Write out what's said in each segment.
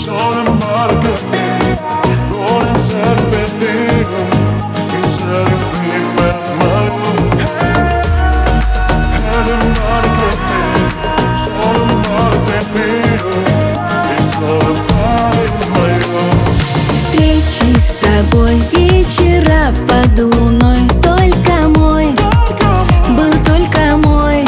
Встречи с тобой вечера под луной. Только мой, был только мой.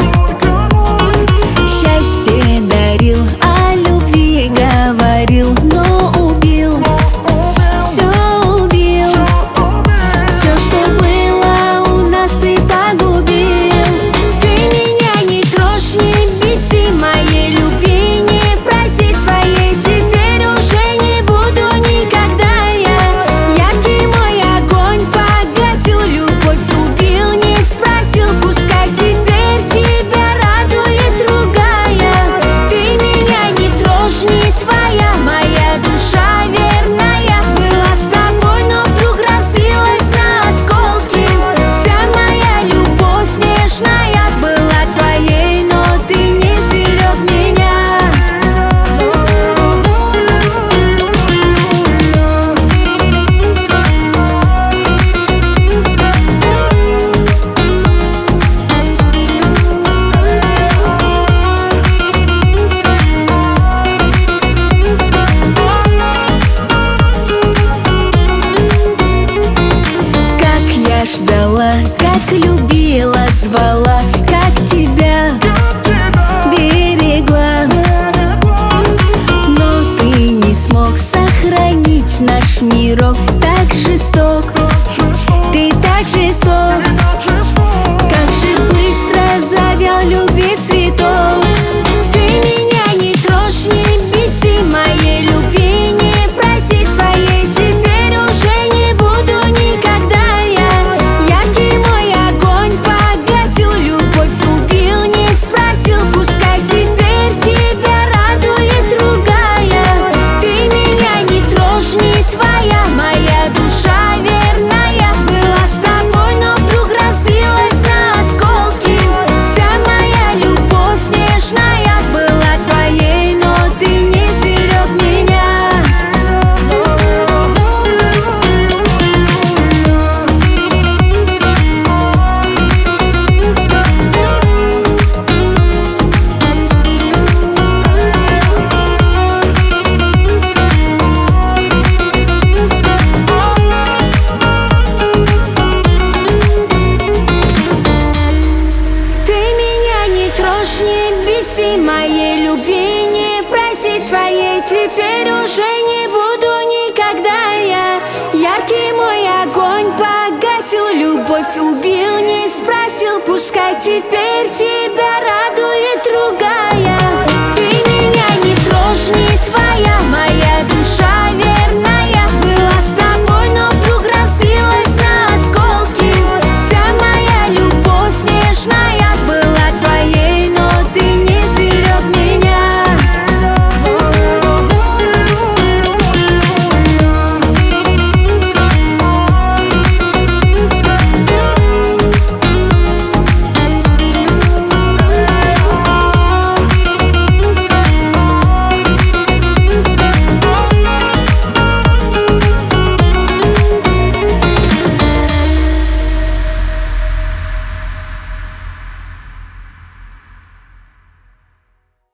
Счастье дарил, о любви говорил, но убил, все убил. Все, что было у нас, ты погубил. Ты меня не трожь, не беси, моей любви не проси твоей. Теперь уже не буду никогда я. Яркий мой огонь погасил, любовь убил, не спросил. Пускай теперь тебя радует другая. Ты меня не трожь, не твоя, моя душа верная была с тобой, но вдруг разбилась на осколки. Вся моя любовь нежная была твоей, но ты не сберег меня. Как я ждала, как любила, звала, как тебя берегла. Но ты не смог сохранить наш мирок. Так жесток, ты так жесток. Как же быстро завял любви цветок. Ты меня не трожь, не беси, моей любви не проси твоей. Теперь уже не буду никогда я. Яркий мой огонь погасил, любовь убил, не спросил. Пускай теперь тебя радует другая. Ты меня не трожь, не твоя, моя душа верная была с тобой, но вдруг разбилась на осколки. Вся моя любовь нежная была твоей, но ты не сберег меня. Ты меня не трожь, не беси, моей любви не проси твоей. Теперь уже не буду никогда я. Яркий мой огонь погасил, любовь убил, не спросил. Пускай теперь тебя радует другая.